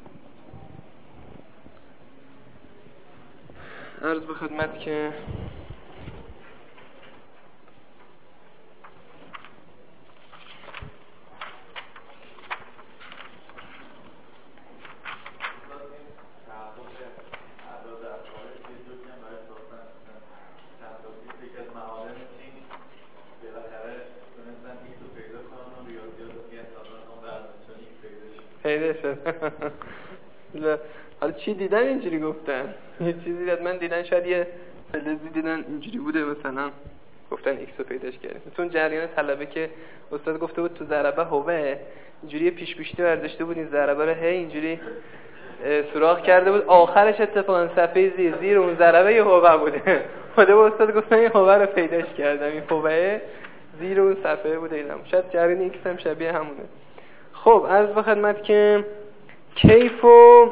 عرض به خدمت که پیدا شد. حالا چی دیدن اینجوری گفتن؟ یه چیزی دیدن، من دیدن شاید یه فلزی دیدن اینجوری بوده مثلا گفتن ایکس رو پیداش کردیم. تو اون جریان طلبه که استاد گفته بود تو ضربه هوه اینجوری پیش گوشتی برداشته بود، این ضربه رو هی اینجوری سوراخ کرده بود، آخرش اتفاقا صفحه زیر زیر اون ضربه یه هوه بوده. خود استاد گفتن این هوه رو پیداش کردم، این هوه زیر اون صفحه بوده. اینم شاید جریان ایکس هم شبیه همونه. خب عرض به خدمت که کیف و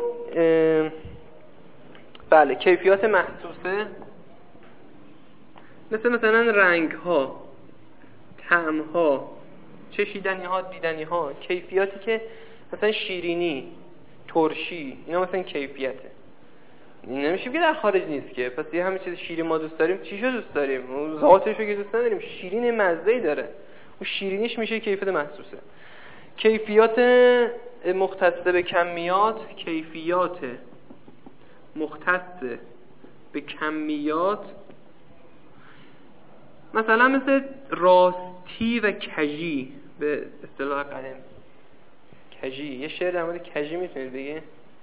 بله کیفیات محسوسه، مثل مثلا رنگ ها، طعم ها، چشیدنی ها، دیدنی ها. کیفیاتی که مثلا شیرینی، ترشی، اینا مثلا کیفیته. این نمیشه که در خارج نیست که. پس یه همه چیز شیرین ما دوست داریم، چیشو دوست داریم؟ ذاتشو که دوست نداریم. شیرین مزه‌ای داره، اون شیرینیش میشه کیفیت محسوسه. کیفیات مختص به کمیات، کیفیات مختص به کمیات مثلا مثل راستی و کجی به اصطلاح قدیم. کجی، یه شعر در مورد کجی میتونید بگید؟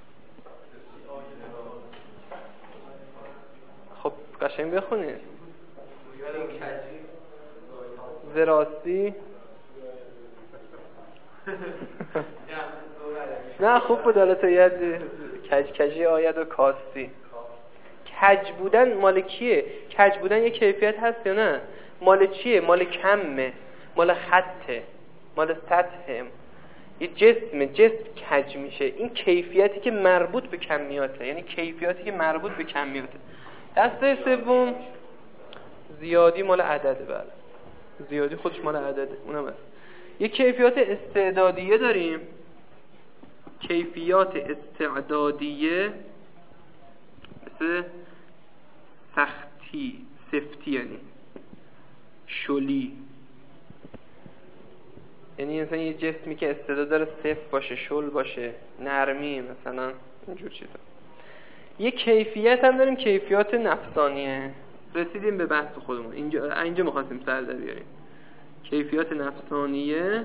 خب قشنگ بخونید. زراستی نه خوب بود. حالا تا یه کج کجی آید و کاستی. کج بودن مال کیه؟ کج بودن یه کیفیت هست یا نه؟ مال چیه؟ مال کمه، مال خطه، مال سطحه، یه جسم جسم کج میشه. این کیفیتی که مربوط به کمیاته، یعنی کیفیتی که مربوط به کمیاته. دسته سوم زیادی مال عدده. بله زیادی خودش مال عدده، اونم هست. یه کیفیات استعدادیه داریم، کیفیات استعدادیه مثل سختی، سفتی، یعنی شلی، یعنی مثلا یه جسمی که استعداد داره سفت باشه، شل باشه، نرمی، مثلا اینجور چیزا. یه کیفیت هم داریم کیفیات نفسانیه. رسیدیم به بحث خودمون، اینجا اینجا می‌خواستیم سر در بیاریم. کیفیات نفسانیه،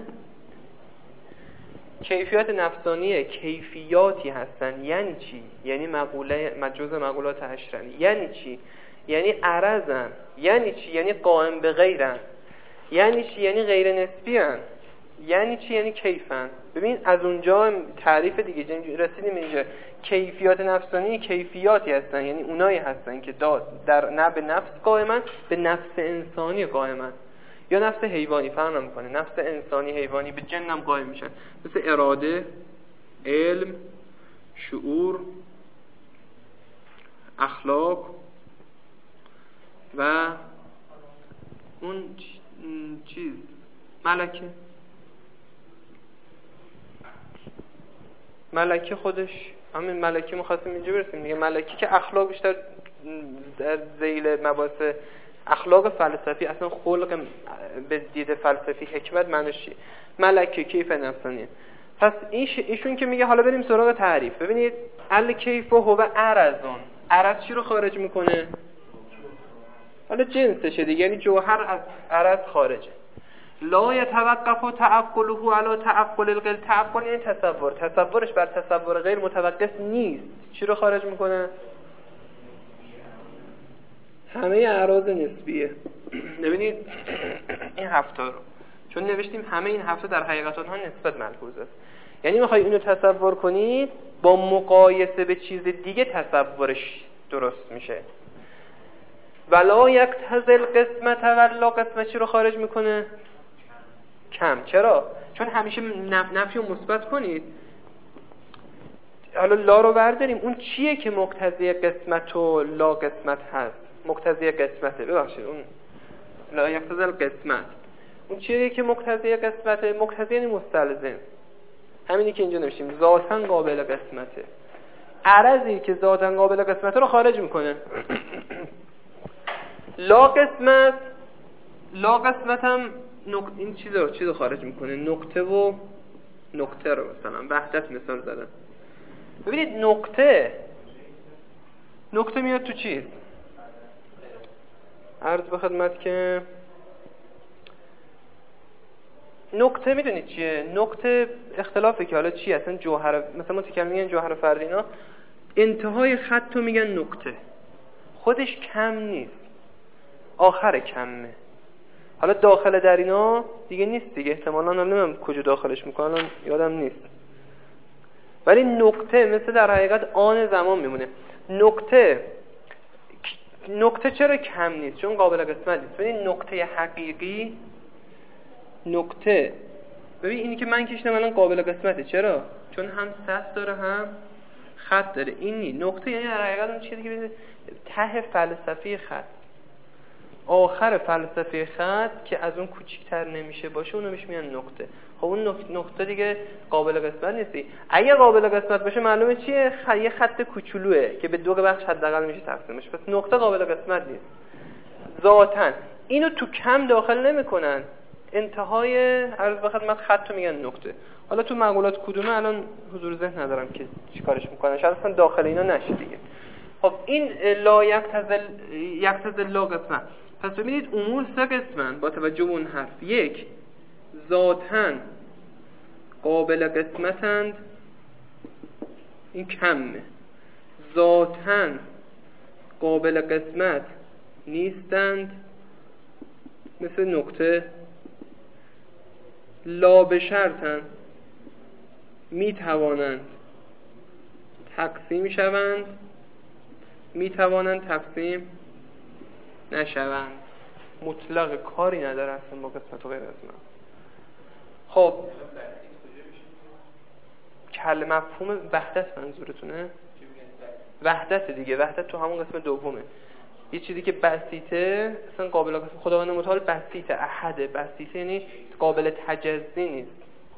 کیفیات نفسانیه کیفیاتی هستن. یعنی چی؟ یعنی مقوله مجوز مقولات عشرن. یعنی چی؟ یعنی عرضن. یعنی چی؟ یعنی قائم به غیرن. یعنی چی؟ یعنی غیر نسبیان. یعنی چی؟ یعنی کیفن. ببین از اونجا تعریف دیگه رسیدیم اینجا. کیفیات نفسانی کیفیاتی هستن، یعنی اونایی هستن که در نه به نفس قائمن، به نفس انسانی قائمن، یا نفس حیوانی، فرق نمیکنه، نفس انسانی حیوانی به جنم قائم میشن، مثل اراده، علم، شعور، اخلاق و اون چیز ملکه. ملکه خودش همین ملکه می‌خواستیم اینجا برسیم دیگه. ملکه که اخلاق بیشتر در ذیل مباحث اخلاق فلسفی، اصلا خلق به دید فلسفی حکمت معنیش چیه؟ ملکه کیف نفسانیه. پس ایشون که میگه حالا بریم سراغ تعریف. ببینید الکیف هو عرضون. عرض چی رو خارج میکنه؟ حالا جنسشه دیگه، یعنی جوهر از عرض خارجه. لا یتوقف تعقله علی تعقل الغیر. تعقل یعنی تصور، تصورش بر تصور غیر متوقف نیست. چی رو خارج میکنه؟ همه اعراض نسبیه. ببینید این هفته رو چون نوشتیم همه این هفته در حقیقت آنها نسبت ملحوظ است، یعنی میخوای اینو تصور کنید با مقایسه به چیز دیگه تصورش درست میشه. ولا یقتضی القسمت ولا قسمت چی رو خارج میکنه؟ کم. چرا؟ چون همیشه نفی و مثبت کنید. حالا لا رو برداریم، اون چیه که مقتضی قسمت و لا قسمت هست؟ مقتضی قسمته. ببخشید اون لا یقتضی القسمت، اون چیه که مقتضی قسمته؟ مقتضی یعنی مستلزم، همینی که اینجا نوشتیم، ذاتاً قابل قسمته. عرضی که ذاتاً قابل قسمته رو خارج میکنه. لا قسمت، لا قسمت هم نق... این چیز رو چیز رو خارج میکنه، نقطه و نقطه رو. مثلا وحدت مثال زدن. ببینید نقطه نقطه میاد تو چیز، عرض به خدمت که نقطه میدونید چیه؟ نقطه اختلافه که حالا چی اصلا جوهر، مثلا متکلم میگن جوهر فردی، اینا انتهای خط رو میگن نقطه. خودش کم نیست، آخر کمه. حالا داخل در اینا دیگه نیست دیگه، احتمالاً نمیدونم کجا داخلش میکنن، یادم نیست. ولی نقطه مثل در حقیقت آن زمان میمونه. نقطه نقطه چرا کم نیست؟ چون قابل قسمت نیست. ببین نقطه حقیقی، نقطه ببین اینی که من کشیدم الان قابل قسمته. چرا؟ چون هم سطح داره هم خط داره. اینی نقطه یعنی در حقیقت اون چیزی که ته فلسفی خط، آخر فلسفه خط که از اون کوچیک‌تر نمیشه باشه، اونو میشه میگن نقطه. خب اون نقطه دیگه قابل قسمت نیستی. اگه قابل قسمت باشه معلومه چیه؟ خ... یه خط کوچولوئه که به دو بخش حداقل میشه تقسیمش. پس نقطه قابل قسمت نیست ذاتاً. اینو تو کم داخل نمیکنن، انتهای عرض به خدمت خط رو میگن نقطه. حالا تو مقولات کدومه الان حضور ذهن ندارم که چیکارش میکنن، شاید اصلا داخل اینا نشه دیگه. خب این لا یقتضی یقتضی لا قسمت. پس ببینید امور سه قسمن با توجه به اون حرف. یک، ذاتاً قابل قسمتند، این کمه. ذاتاً قابل قسمت نیستند، مثل نقطه. لا به شرطن، می توانند تقسیم شوند می توانند تقسیم نشوند. مطلق کاری نداره اصلا با قسمت و غیر قسمت. خب کل مفهوم وحدت منظورتونه؟ وحدت دیگه، وحدت تو همون قسمت دومه. یه چیزی که بسیطه اصلا قابل قسم خداوند متعال بسیطه، احده. بسیطه یعنی قابل تجزی نیست.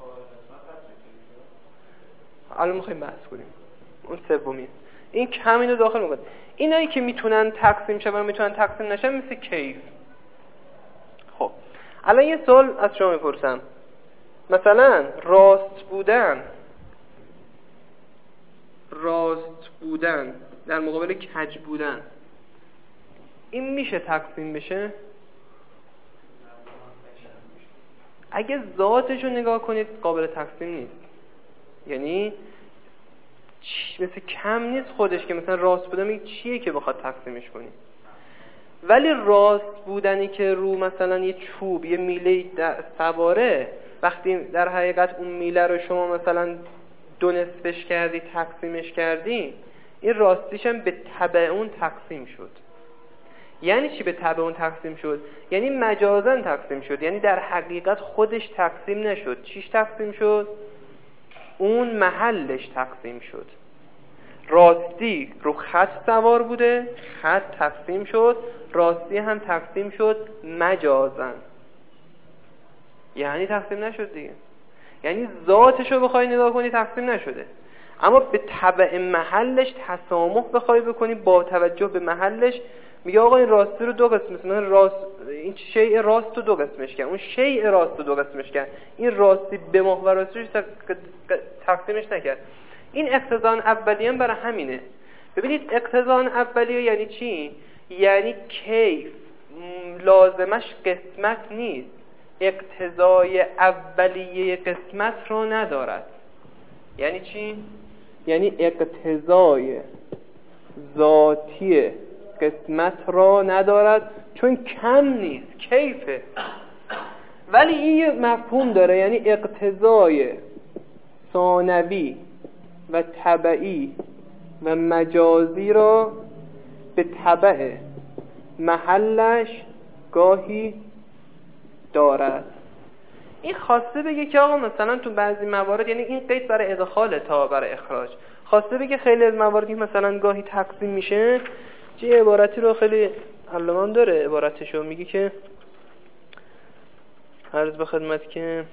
الان میخوایم بحث کنیم اون سومی. این کم اینو داخل میکنه. اینایی که میتونن تقسیم شون میتونن تقسیم نشن مثل کیف. خب الان یه سوال از شما میپرسم، مثلا راست بودن راست بودن در مقابل کج بودن، این میشه تقسیم بشه؟ اگه ذاتشو نگاه کنید قابل تقسیم نیست. یعنی مثل کم نیست خودش که مثلا راست بودن میگه چیه که بخواد تقسیمش کنی. ولی راست بودنی که رو مثلا یه چوب یه میله سواره، وقتی در حقیقت اون میله رو شما مثلا دو نصفش کردی تقسیمش کردی، این راستیش هم به تبع اون تقسیم شد. یعنی چی به تبع اون تقسیم شد؟ یعنی مجازاً تقسیم شد، یعنی در حقیقت خودش تقسیم نشد. چیش تقسیم شد؟ اون محلش تقسیم شد. راستی رو خط سوار بوده، خط تقسیم شد، راستی هم تقسیم شد مجازاً. یعنی تقسیم نشد دیگه. یعنی ذاتش رو بخوای نگاه کنی تقسیم نشده، اما به تبع محلش تسامح بخوای بکنی با توجه به محلش، میگه آقا این راستی رو دو قسم، مثلا راست این شیء راست رو دو قسمش کرد، اون شیء راست رو دو قسمش کرد، این راستی به محور راستیش تقسیمش نکرد. این اقتضاء اولیه برای همینه. ببینید اقتضاء اولیه یعنی چی؟ یعنی کیف لازمش قسمت نیست، اقتضای اولیه قسمت رو ندارد. یعنی چی؟ یعنی اقتضای ذاتی قسمت را ندارد چون کم نیست، کیفه. ولی این یه مفهوم داره، یعنی اقتضای ثانوی و تبعی و مجازی را به تبع محلش گاهی دارد. این خواسته بگه که آقا مثلا تو بعضی موارد، یعنی این قید برای ادخال تا برای اخراج، خواسته بگه خیلی از مواردی مثلا گاهی تقسیم میشه. چه عبارتی رو خیلی علمان داره عبارتشو، میگه که عرض به خدمت که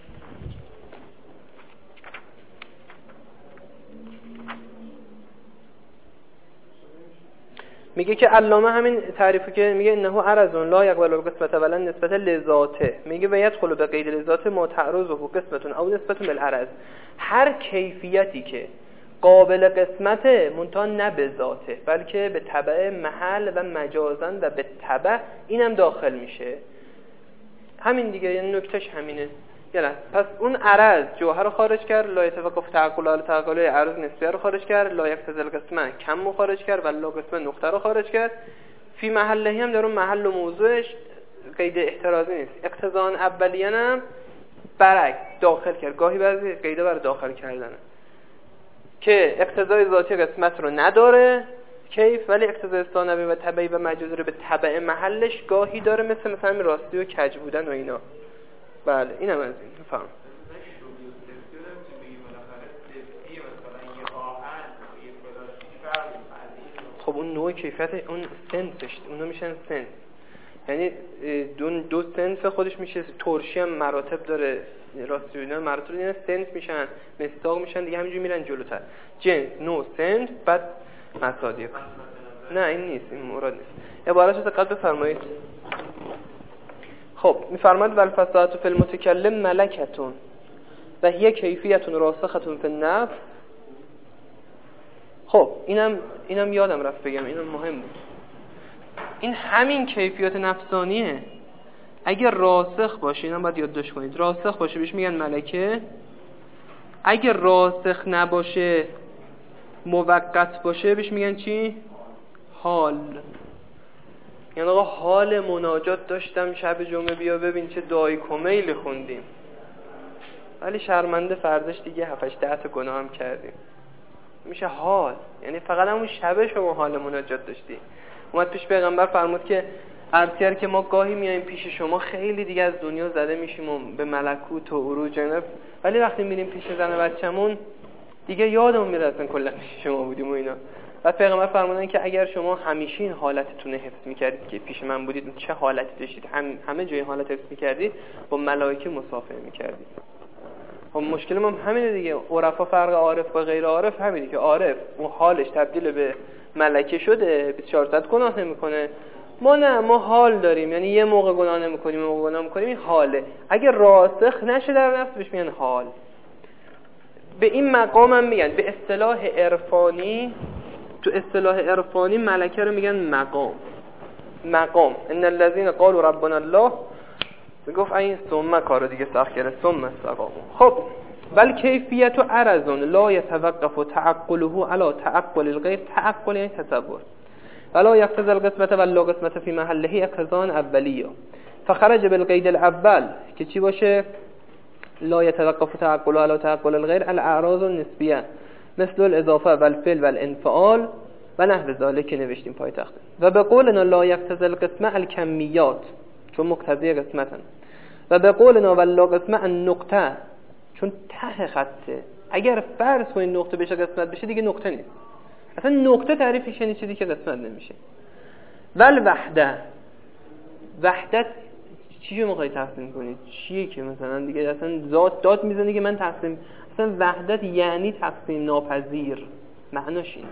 میگه که علامه همین تعریفی که میگه انه عرضون لا یقبل القسمت ولا نسبت لذاته، میگه باید خلو به قید لذات ما تعرض و قسمتون او نسبت بالعرض. هر کیفیتی که قابل قسمته منتها نه به ذاته بلکه به تبع محل و مجازن و به تبع اینم داخل میشه. همین دیگه، یعنی نکتهش همینه. یلا پس اون عرض جوهر رو خارج کرد، لا يتوقف تعقل على تعقل عرض نسبیه رو خارج کرد، لا يقتضي القسمه کم رو خارج کرد و لا قسمه نقطه رو خارج کرد. فی محله هم در اون محل و موضوعش قید احترازی نیست. اقتضاء اولیه هم برعکس داخل کرد، گاهی بعضی قیده برای داخل کردنه که اقتضای ذاتی قسمت رو نداره کیف، ولی اقتضای ثانوی و تبعی و مجازی رو به تبع محلش گاهی داره، مثل مثلا راستی و کج بودن و اینا. بله این هم از این بفهم. خب اون نوع کیفیت اون سنسش اونو میشن سنس، یعنی دو, دو سنس خودش میشه. ترشی هم مراتب داره، راستی و اینا مراتب داره، سنس میشن، مستاق میشن دیگه، همینجوری میرن جلوتر. جنس، نوع، سنس، بعد مصادیق. نه این نیست، این مراد نیست. عبارت رو دقت بفرمایید. خب میفرماد والفصاحت فی المتکلم ملکتون و هی کیفیت راسختون فی النفس. خب اینم اینم یادم رفت بگم، اینم مهم بود. این همین کیفیت نفسانیه. اگر راسخ باشه، اینم باید یادداشت کنید، راسخ باشه بهش میگن ملکه. اگر راسخ نباشه، موقت باشه، بهش میگن چی؟ حال. یعنی آقا حال مناجات داشتم شب جمعه، بیا ببین چه دعای کمیل خوندیم، ولی شرمنده فرداش دیگه هفتش ده تا گناه هم کردیم. میشه حال، یعنی فقط همون شبه شما حال مناجات داشتی. اومد پیش پیغمبر فرمود که عرض کرد که ما گاهی میایم پیش شما خیلی دیگه از دنیا زده میشیم و به ملکوت و عروج اینا، ولی وقتی میریم پیش زن بچه‌مون دیگه یادمون میره اصلا کلا پیش شما بودیم و اینا. بعد پیغمبر فرمودن که اگر شما همیشه این حالتتون حفظ میکردید که پیش من بودید، چه حالتی داشتید، هم همه جای حالت حفظ میکردید، با ملائکه مصافحه میکردید. خب مشکل ما همینه دیگه. عرفا فرق عارف با غیر عارف همینه که عارف اون حالش تبدیل به ملکه شده، بیست و چهار ساعت گناه نمیکنه. ما نه، ما حال داریم، یعنی یه موقع گناه نمیکنیم، یه موقع گناه میکنیم. این حاله. اگه راسخ نشه در نفس بهش میگن حال. به این مقام هم میگن به اصطلاح عرفانی، تو اصطلاح عرفانی ملکه رو میگن مقام. مقام ان الذين قالوا ربنا الله، گفت این ثم کارو دیگه سخت کرده، ثم استقاموا. خب بل کیفیت و عرضون لا يتوقف تعقله على تعقل الغير، تعقل یعنی تصور، ولا يقتضي القسمة ولا قسمة في محله اقتضاء اولیه، فخرج بالقید الاول که چی باشه؟ لا يتوقف تعقله على تعقل الغير الاعراض النسبیه مثل الاضافه والفعل والانفعال و نحو ذلك که نوشتیم پای تخت. و به قولنا لا يقتضي القسمة الكمیات، چون مقتضی قسمتن. و به قولنا ولا قسمة النقطه، چون ته خطه. اگر فرض کنید نقطه بشه قسمت بشه دیگه نقطه نیست، اصلا نقطه تعریفش یعنی چیزی که قسمت نمیشه. ول وحده، وحدت چی رو میخوای تقسیم کنید؟ چیه که مثلا دیگه اصلا ذات داد میزنی که من تقسیم، اصلا وحدت یعنی تقسیم ناپذیر، معناش اینه.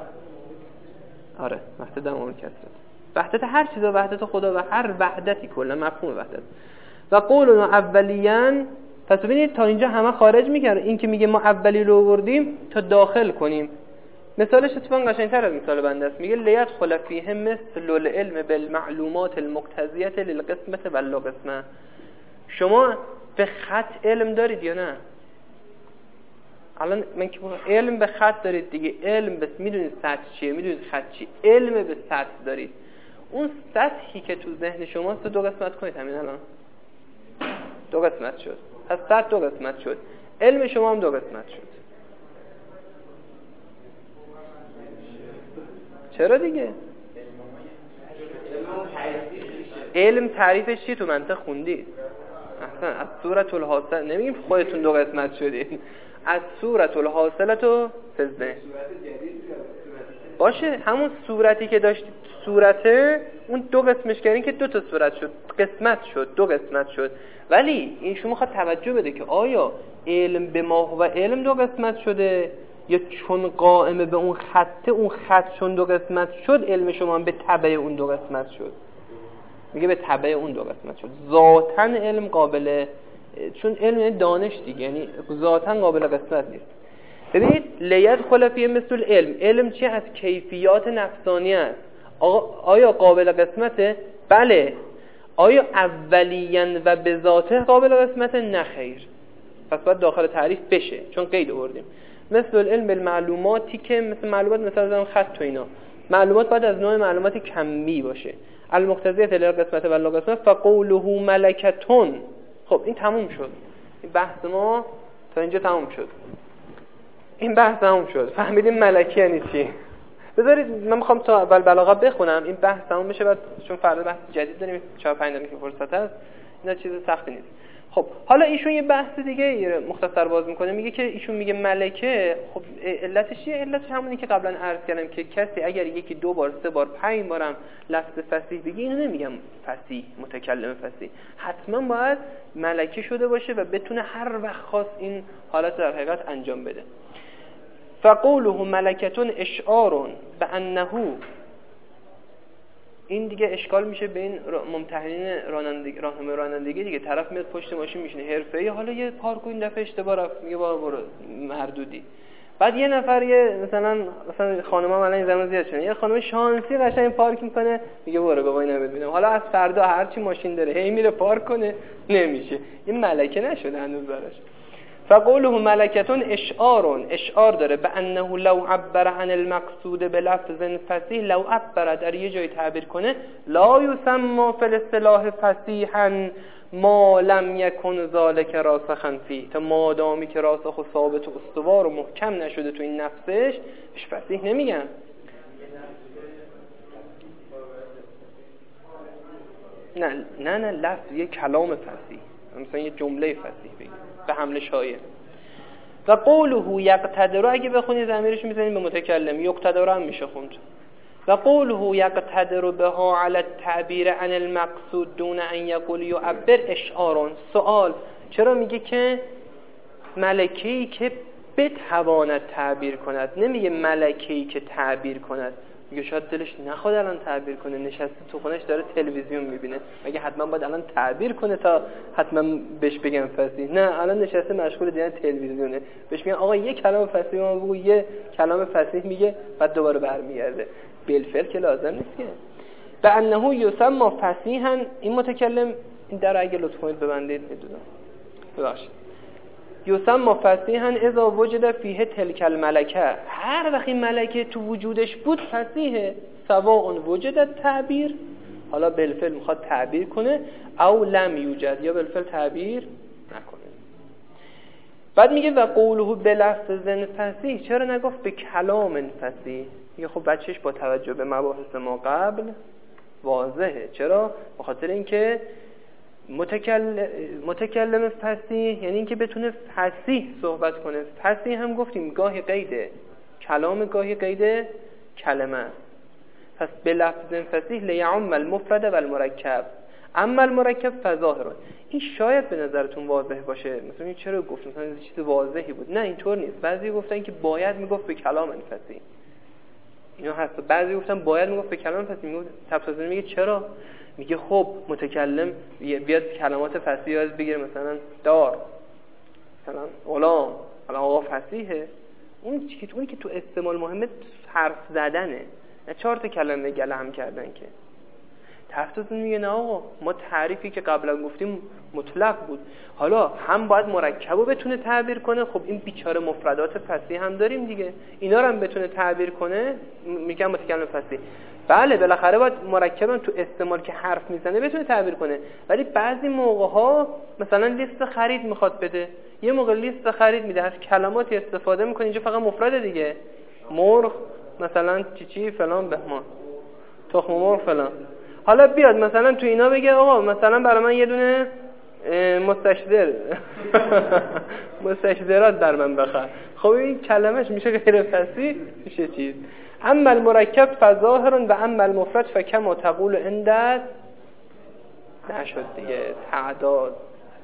آره وحدت دمون کسرت، وحدت هر چیزا، وحدت خدا و هر وحدتی کلا مفهوم وحدت. و قولنا اولیان، پس ببینید تا اینجا همه خارج میکرد، این که میگه ما اولی رو آوردیم تا داخل کنیم. مثالش اتفاقا قشنگتر از مثال بنده است. میگه لیت خلفیه مثل العلم بالمعلومات المقتضیه للقسمه ولا قسمه. شما به خط علم دارید یا نه؟ الان من که علم به خط دارید دیگه، علم بس میدونید سطح چیه، میدونید خط چی، علم به سطح دارید. اون سطحی که تو ذهن شماست دو قسمت کنید، همین الان دو قسمت شد. از سطح دو قسمت شد، علم شما هم دو قسمت شد. چرا دیگه؟ علم تعریفش چی تو منطق خوندید؟ اصلا از صورت الحاصل نمیگیم خودتون دو قسمت شدید، از صورت الحاصله تو سزده باشه. همون صورتی که داشتید صورته، اون دو قسمش کردین که دو تا صورت شد، قسمت شد، دو قسمت شد. ولی این شما خواهد توجه بده که آیا علم به ما و علم دو قسمت شده، یا چون قائمه به اون خطه، اون خط چون دو قسمت شد علم شما به تبع اون دو قسمت شد. میگه به تبع اون دو قسمت شد. ذاتاً علم قابل، چون علم یعنی دانش دیگه، یعنی ذاتاً قابل قسمت نیست. ببینید لیت خلفیه مثل علم، علم چی؟ از کیفیات نفسانی است. آیا قابل قسمته؟ بله. آیا اولیاً و به ذاته قابل قسمته؟ نه خیر. پس باید داخل تعریف بشه، چون قید آوردیم. مثل العلم بالمعلوماتی که مثل معلومات، مثلا زدم خط تو اینا، معلومات باید از نوع معلومات کمی باشه. المقتضیه للقسمت و لا قسمت فقوله ملکتون. خب این تموم شد، این بحث ما تا اینجا تموم شد. این بحث تموم شد، فهمیدیم ملکی یعنی چی. بذارید من میخوام تا اول بلاغه بخونم این بحث تموم بشه، بعد چون فردا بحث جدید داریم چهار پنج دقیقه فرصت هست، اینا چیز سختی نیست. خب حالا ایشون یه بحث دیگه مختصر باز میکنه، میگه که ایشون میگه ملکه، خب علتش چیه؟ علتش همونی که قبلا عرض کردم که کسی اگر یکی دو بار سه بار پنج بارم لفظ فصیح بگی، اینو نمیگم فصیح متکلم فصیح، حتما باید ملکه شده باشه و بتونه هر وقت خواست این حالت در حقیقت انجام بده. فقوله ملکتون اشعار بانه، این دیگه اشکال میشه به این ممتحنین رانندگی، راهنمای رانندگی دیگه. طرف میاد پشت ماشین میشینه حرفه‌ای، حالا یه پارک این دفعه اشتباه رفت، میگه بابا برو مردودی. بعد یه نفر یه مثلا مثلا خانم‌ها الان این زمان زیاد شده، یه خانم شانسی قشنگ پارک میکنه، میگه برو بابا اینو ببینم. حالا از فردا هر چی ماشین داره هی میره پارک کنه، نمیشه. این ملکه نشده هنوز براش. فقوله ملکتون اشعارون، اشعار داره به انه لو عبر عن المقصود بلفظ فصیح، لو عبر در یه جای تعبیر کنه لا یسمى فی الاصطلاح فصیحا ما لم یکن ذالک راسخا فی، تا مادامی که راسخ و ثابت و استوار و محکم نشده تو این نفسش بهش فصیح نمیگن. نه نه نه لفظ یه کلام فصیح، مثلا یه جمله فصیح بگیم به حمل شایع. و قوله یقتدر، اگه بخونی ضمیرش میزنیم به متکلم، یقتدر هم میشه خوند. و قوله یقتدر بها علی التعبیر عن المقصود دون ان یقول یعبر اشعار. سوال، چرا میگه که ملکه‌ای که بتواند تعبیر کند، نمیگه ملکه‌ای که تعبیر کند؟ میگه شاید دلش نخواد الان تعبیر کنه، نشسته تو خونش داره تلویزیون میبینه، مگه حتما باید الان تعبیر کنه تا حتما بهش بگم فصیح؟ نه، الان نشسته مشغول دیدن تلویزیونه، بهش میگن آقا یه کلام فصیح ما بگو، یه کلام فصیح میگه، بعد دوباره برمیگرده. بالفعل که لازم نیست که. به انه یسمى فصیحا، این متکلم این در اگه لطف کنید ببندید میدونم ببخشید. یسمى فصیحا اذا وجد فیه تلک الملکه، هر وقت این ملکه تو وجودش بود فصیحه. سواء وجد تعبیر، حالا بالفعل میخواد تعبیر کنه، او لم یوجد، یا بالفعل تعبیر نکنه. بعد میگه و قوله بلفظ فصیح، چرا نگفت به کلام فصیح؟ میگه خب بچهش با توجه به مباحث ما قبل واضحه. چرا؟ به خاطر اینکه متکلم متکلم فصیح یعنی اینکه بتونه فصیح صحبت کنه. فصیح هم گفتیم گاهی قیده کلام، گاهی قیده کلمه است. پس به لفظ فصیح لیعم المفرد و المرکب، اما المرکب فظاهر. این شاید به نظرتون واضح باشه، مثلا این چرا گفت مثلا این چیز واضحی بود؟ نه اینطور نیست. بعضی گفتن که باید میگفت به کلام فصیح، اینا هست. بعضی گفتن باید میگفت به کلام فصیح. میگه تفسیر میگه چرا؟ میگه خب متکلم بیاد کلمات فصیح یاد بگیره، مثلا دار، مثلا غلام، الان آقا فصیحه. اون چیزی اونی که تو استعمال مهمه حرف زدنه، نه چهار تا کلمه گلم کردن. که تفسیر میگه نه آقا، ما تعریفی که قبلا گفتیم مطلق بود، حالا هم باید مرکبو بتونه تعبیر کنه. خب این بیچاره مفردات فصیح هم داریم دیگه، اینا رو هم بتونه تعبیر کنه. میگم متکلم فصیح بله بالاخره باید مرکبم تو استعمال که حرف میزنه بتونه تعبیر کنه، ولی بعضی موقع ها مثلا لیست خرید میخواد بده، یه موقع لیست خرید میده، از کلماتی استفاده میکنه، اینجا فقط مفرد دیگه، مرغ مثلا چی چی فلان بهمان، تخم مرغ فلان. حالا بیاد مثلا تو اینا بگه آقا مثلا برای من یه دونه مستشدر مستشدرات در من بخر. خب این کلمش میشه غیر فصیح، میشه چیز. اما المرکب فظاهر و اما المفرد فکما تقول اندت نشد دیگه. تعداد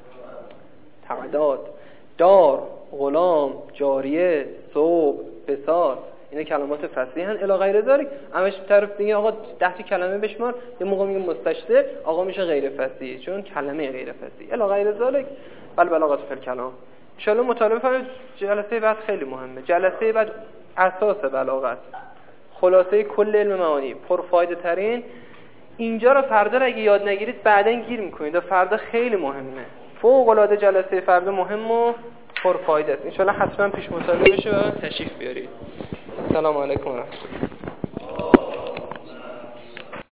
تعداد دار، غلام، جاریه، صوب، بساط، اینا کلمات فصیح هن. الی غیر ذلک همش طرف دیگه آقا ده تا کلمه بشمار، یه موقع میگه مستشدر، آقا میشه غیر فصیح چون کلمه غیر فصیح. الی غیر ذلک بل بلاغت فی الکلام. ان شاء الله مطالعه کنید. جلسه بعد خیلی مهمه، جلسه بعد اساس بلاغت، خلاصه کل علم معانی، پرفایده ترین. اینجا رو فردا اگه یاد نگیرید بعداً گیر میکنید. فردا خیلی مهمه، فوق العاده جلسه فردا مهم و پرفایده است. ان شاء الله حتما پیش مطالعه بشه و تشریف بیارید. السلام علیکم و رحمت الله.